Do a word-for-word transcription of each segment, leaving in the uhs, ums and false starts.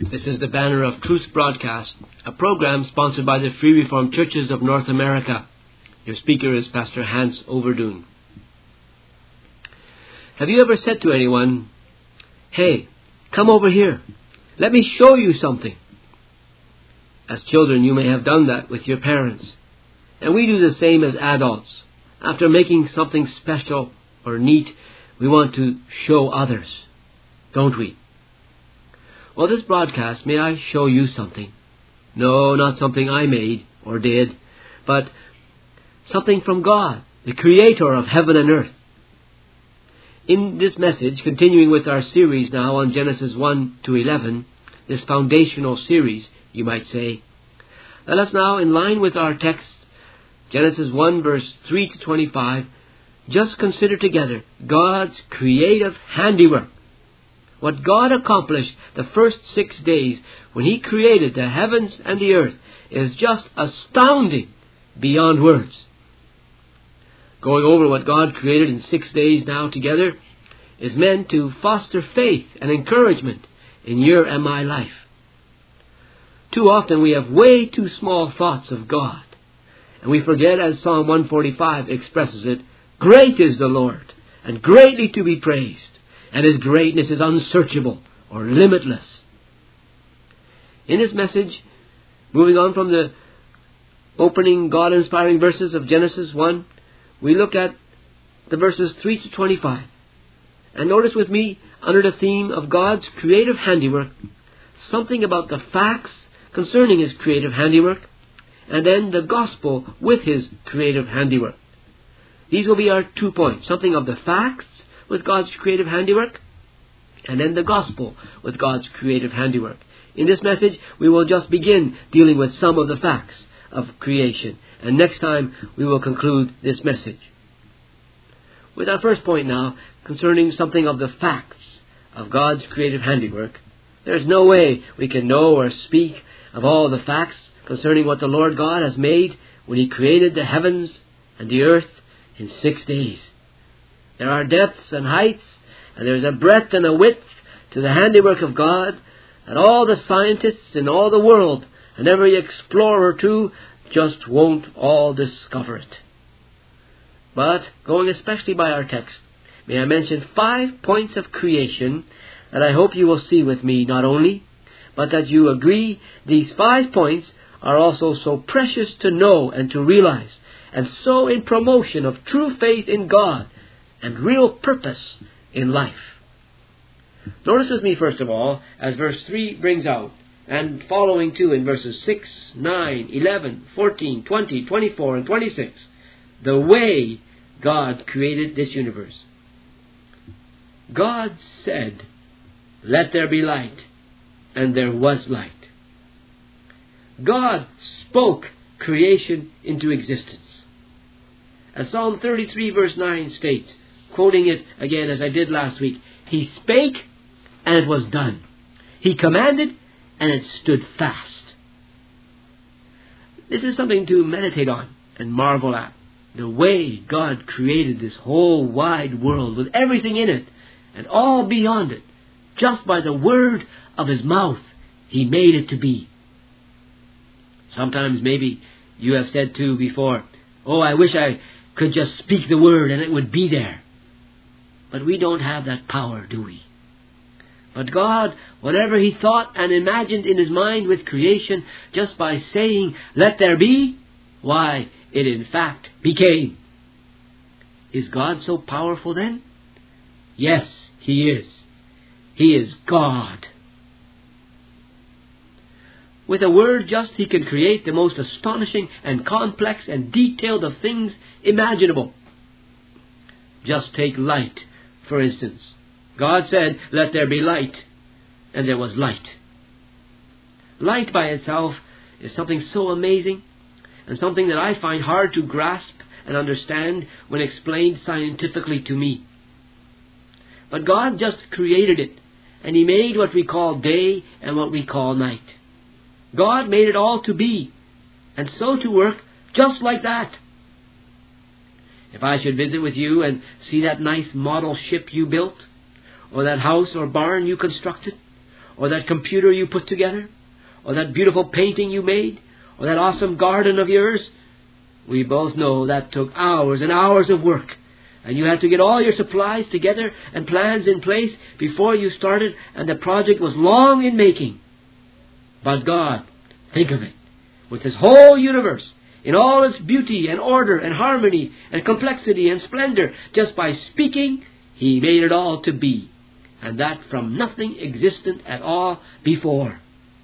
This is the Banner of Truth broadcast, a program sponsored by the Free Reformed Churches of North America. Your speaker is Pastor Hans Overdoen. Have you ever said to anyone, "Hey, come over here. Let me show you something"? As children, you may have done that with your parents. And we do the same as adults. After making something special or neat, we want to show others, don't we? Well, this broadcast, may I show you something? No, not something I made or did, but something from God, the Creator of heaven and earth. In this message, continuing with our series now on Genesis one to eleven, this foundational series, you might say, let us now, in line with our text, Genesis one, verse three to twenty-five, just consider together God's creative handiwork. What God accomplished the first six days when He created the heavens and the earth is just astounding beyond words. Going over what God created in six days now together is meant to foster faith and encouragement in your and my life. Too often we have way too small thoughts of God, and we forget, as Psalm one forty-five expresses it, "Great is the Lord, and greatly to be praised, and His greatness is unsearchable or limitless." In this message, moving on from the opening God-inspiring verses of Genesis one, we look at the verses three to twenty-five. And notice with me, under the theme of God's creative handiwork, something about the facts concerning His creative handiwork, and then the gospel with His creative handiwork. These will be our two points, something of the facts with God's creative handiwork, and then the gospel with God's creative handiwork. In this message, we will just begin dealing with some of the facts of creation, and next time we will conclude this message. With our first point now, concerning something of the facts of God's creative handiwork, there is no way we can know or speak of all the facts concerning what the Lord God has made when He created the heavens and the earth in six days. There are depths and heights, and there is a breadth and a width to the handiwork of God that all the scientists in all the world, and every explorer too, just won't all discover it. But, going especially by our text, may I mention five points of creation that I hope you will see with me not only, but that you agree these five points are also so precious to know and to realize, and so in promotion of true faith in God and real purpose in life. Notice with me, first of all, as verse three brings out, and following too in verses six, nine, eleven, fourteen, twenty, twenty-four, and twenty-six, the way God created this universe. God said, "Let there be light," and there was light. God spoke creation into existence. As Psalm thirty-three verse nine states, quoting it again as I did last week, He spake and it was done. He commanded and it stood fast. This is something to meditate on and marvel at. The way God created this whole wide world with everything in it and all beyond it, just by the word of His mouth, He made it to be. Sometimes maybe you have said too before, "Oh, I wish I could just speak the word and it would be there." But we don't have that power, do we? But God, whatever He thought and imagined in His mind with creation, just by saying, "Let there be," why, it in fact became. Is God so powerful then? Yes, He is. He is God. With a word just, He can create the most astonishing and complex and detailed of things imaginable. Just take light, for instance. God said, "Let there be light," and there was light. Light by itself is something so amazing, and something that I find hard to grasp and understand when explained scientifically to me. But God just created it, and He made what we call day and what we call night. God made it all to be, and so to work just like that. If I should visit with you and see that nice model ship you built, or that house or barn you constructed, or that computer you put together, or that beautiful painting you made, or that awesome garden of yours, we both know that took hours and hours of work. And you had to get all your supplies together and plans in place before you started, and the project was long in making. But God, think of it, with His whole universe, in all its beauty and order and harmony and complexity and splendor, just by speaking, He made it all to be. And that from nothing existent at all before.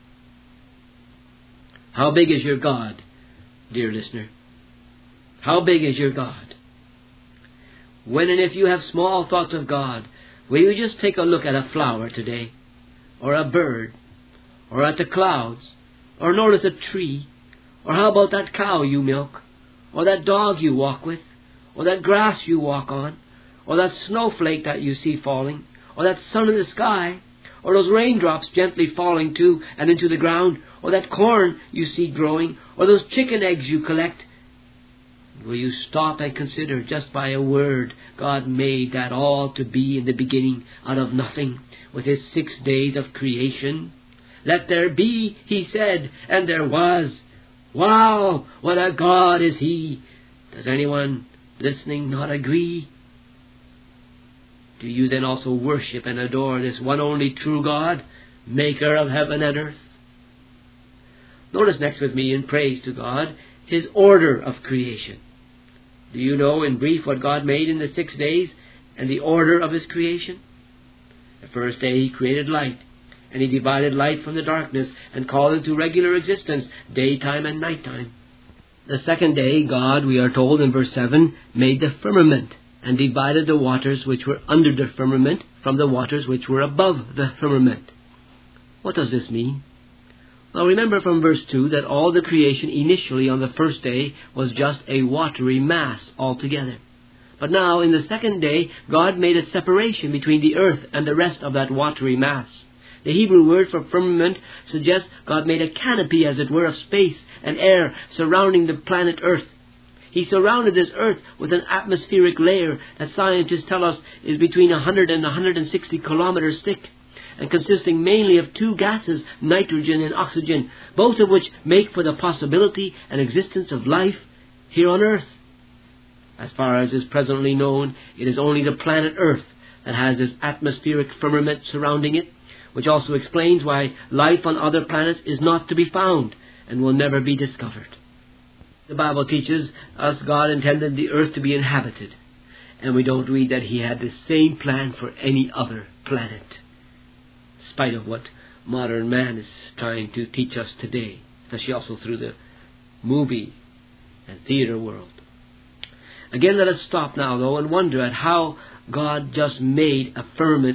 How big is your God, dear listener? How big is your God? When and if you have small thoughts of God, will you just take a look at a flower today, or a bird, or at the clouds, or notice a tree, or how about that cow you milk, or that dog you walk with, or that grass you walk on, or that snowflake that you see falling, or that sun in the sky, or those raindrops gently falling to and into the ground, or that corn you see growing, or those chicken eggs you collect? Will you stop and consider, just by a word, God made that all to be in the beginning out of nothing, with His six days of creation? Let there be, He said, and there was. Wow, what a God is He! Does anyone listening not agree? Do you then also worship and adore this one only true God, maker of heaven and earth? Notice next with me in praise to God, His order of creation. Do you know in brief what God made in the six days and the order of His creation? The first day He created light, and He divided light from the darkness and called into regular existence daytime and nighttime. The second day God, we are told in verse seven, made the firmament and divided the waters which were under the firmament from the waters which were above the firmament. What does this mean? Well, remember from verse two that all the creation initially on the first day was just a watery mass altogether. But now, in the second day, God made a separation between the earth and the rest of that watery mass. The Hebrew word for firmament suggests God made a canopy, as it were, of space and air surrounding the planet Earth. He surrounded this earth with an atmospheric layer that scientists tell us is between one hundred and one hundred sixty kilometers thick, and consisting mainly of two gases, nitrogen and oxygen, both of which make for the possibility and existence of life here on Earth. As far as is presently known, it is only the planet Earth that has this atmospheric firmament surrounding it, which also explains why life on other planets is not to be found and will never be discovered. The Bible teaches us God intended the earth to be inhabited, and we don't read that He had the same plan for any other planet, in spite of what modern man is trying to teach us today, especially also through the movie and theater world. Again, let us stop now, though, and wonder at how God just made a firmament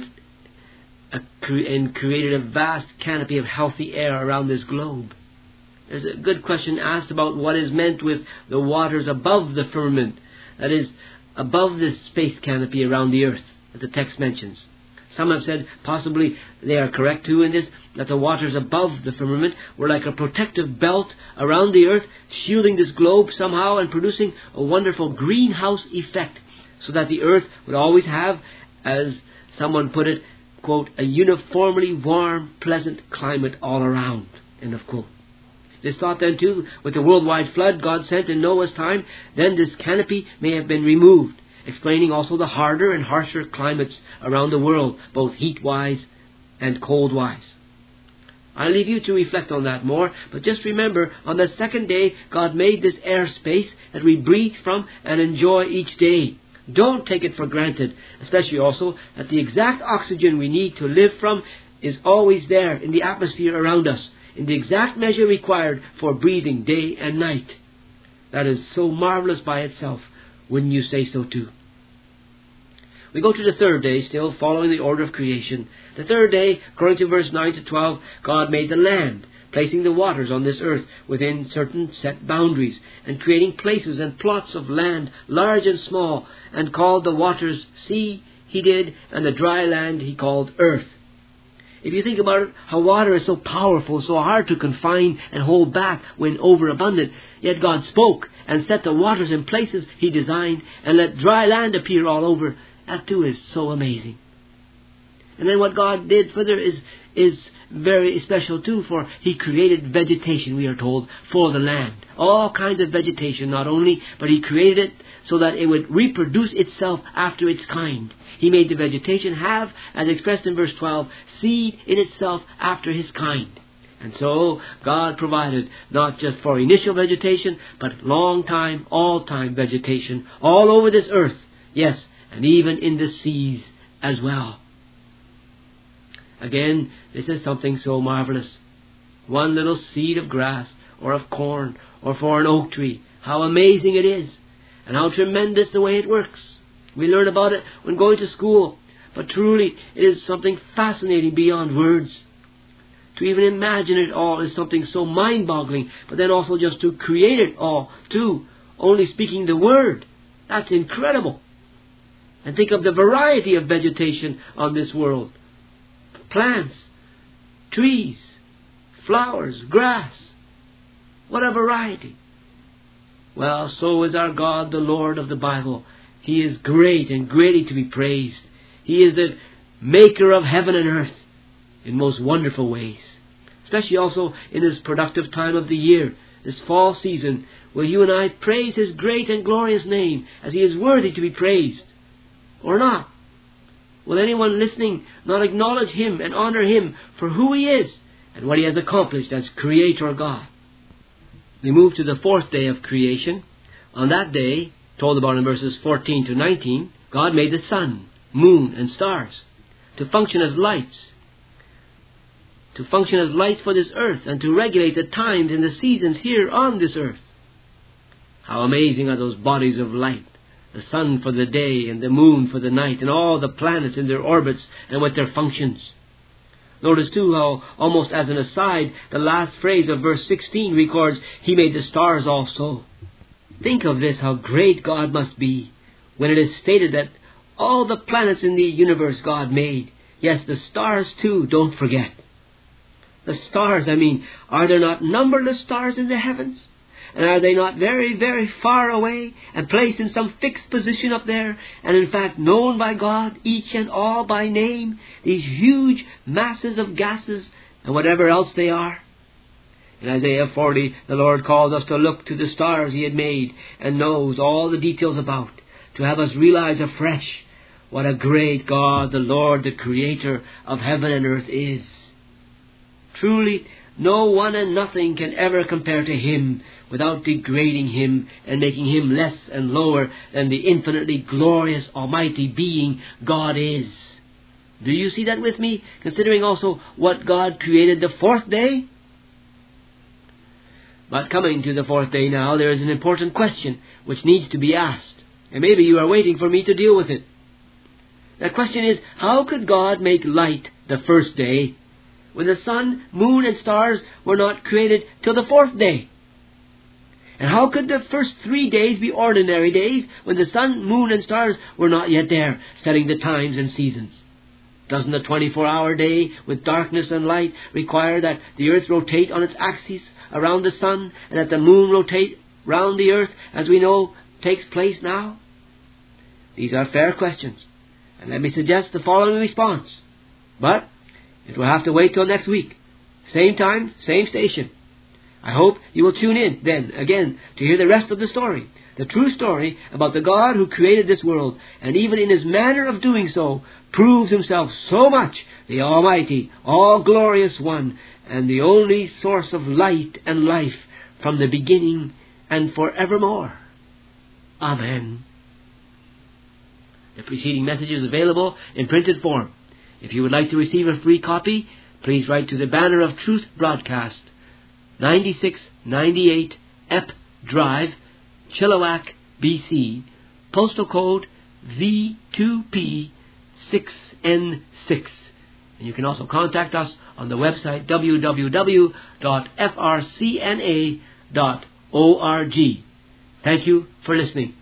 and created a vast canopy of healthy air around this globe. There's a good question asked about what is meant with the waters above the firmament, that is, above this space canopy around the earth that the text mentions. Some have said, possibly they are correct too in this, that the waters above the firmament were like a protective belt around the earth, shielding this globe somehow and producing a wonderful greenhouse effect, so that the earth would always have, as someone put it, quote, a uniformly warm, pleasant climate all around, end of quote. This thought then too, with the worldwide flood God sent in Noah's time, then this canopy may have been removed, explaining also the harder and harsher climates around the world, both heat-wise and cold-wise. I'll leave you to reflect on that more, but just remember, on the second day, God made this air space that we breathe from and enjoy each day. Don't take it for granted, especially also that the exact oxygen we need to live from is always there in the atmosphere around us, in the exact measure required for breathing day and night. That is so marvelous by itself. Wouldn't you say so too? We go to the third day, still following the order of creation. The third day, according to verse nine to twelve, God made the land, placing the waters on this earth within certain set boundaries, and creating places and plots of land, large and small, and called the waters sea, He did, and the dry land He called earth. If you think about it, how water is so powerful, so hard to confine and hold back when overabundant, yet God spoke and set the waters in places He designed and let dry land appear all over. That too is so amazing. And then what God did further is, is very special too, for He created vegetation, we are told, for the land. All kinds of vegetation, not only, but He created it so that it would reproduce itself after its kind. He made the vegetation have, as expressed in verse twelve, seed in itself after his kind. And so God provided not just for initial vegetation, but long time, all time vegetation all over this earth. Yes, and even in the seas as well. Again, this is something so marvelous. One little seed of grass, or of corn, or for an oak tree. How amazing it is, and how tremendous the way it works. We learn about it when going to school, but truly it is something fascinating beyond words. To even imagine it all is something so mind-boggling, but then also just to create it all, too, only speaking the word. That's incredible. And think of the variety of vegetation on this world. Plants, trees, flowers, grass. What a variety. Well, so is our God, the Lord of the Bible. He is great and greatly to be praised. He is the maker of heaven and earth in most wonderful ways. Especially also in this productive time of the year, this fall season, where you and I praise His great and glorious name as He is worthy to be praised. Or not? Will anyone listening not acknowledge Him and honor Him for who He is and what He has accomplished as Creator God? We move to the fourth day of creation. On that day, told about in verses fourteen to nineteen, God made the sun, moon, and stars to function as lights. To function as lights for this earth and to regulate the times and the seasons here on this earth. How amazing are those bodies of light. The sun for the day and the moon for the night, and all the planets in their orbits and with their functions. Notice too how, almost as an aside, the last phrase of verse sixteen records, He made the stars also. Think of this, how great God must be, when it is stated that all the planets in the universe God made. Yes, the stars too, don't forget. The stars, I mean, are there not numberless stars in the heavens? And are they not very, very far away and placed in some fixed position up there, and in fact known by God, each and all by name, these huge masses of gases and whatever else they are? In Isaiah forty, the Lord calls us to look to the stars He had made and knows all the details about, to have us realize afresh what a great God the Lord, the Creator of heaven and earth is. Truly, no one and nothing can ever compare to Him without degrading Him and making Him less and lower than the infinitely glorious Almighty Being God is. Do you see that with me? Considering also what God created the fourth day? But coming to the fourth day now, there is an important question which needs to be asked. And maybe you are waiting for me to deal with it. The question is, how could God make light the first day when the sun, moon, and stars were not created till the fourth day? And how could the first three days be ordinary days when the sun, moon, and stars were not yet there, setting the times and seasons? Doesn't the twenty-four hour day with darkness and light require that the earth rotate on its axis around the sun, and that the moon rotate round the earth, as we know takes place now? These are fair questions, and let me suggest the following response. But it will have to wait till next week. Same time, same station. I hope you will tune in then again to hear the rest of the story. The true story about the God who created this world, and even in His manner of doing so, proves Himself so much the Almighty, all-glorious One, and the only source of light and life from the beginning and forevermore. Amen. The preceding message is available in printed form. If you would like to receive a free copy, please write to the Banner of Truth Broadcast, ninety-six ninety-eight Epp Drive, Chilliwack, B C, postal code V two P six N six. And you can also contact us on the website w w w dot f r c n a dot org. Thank you for listening.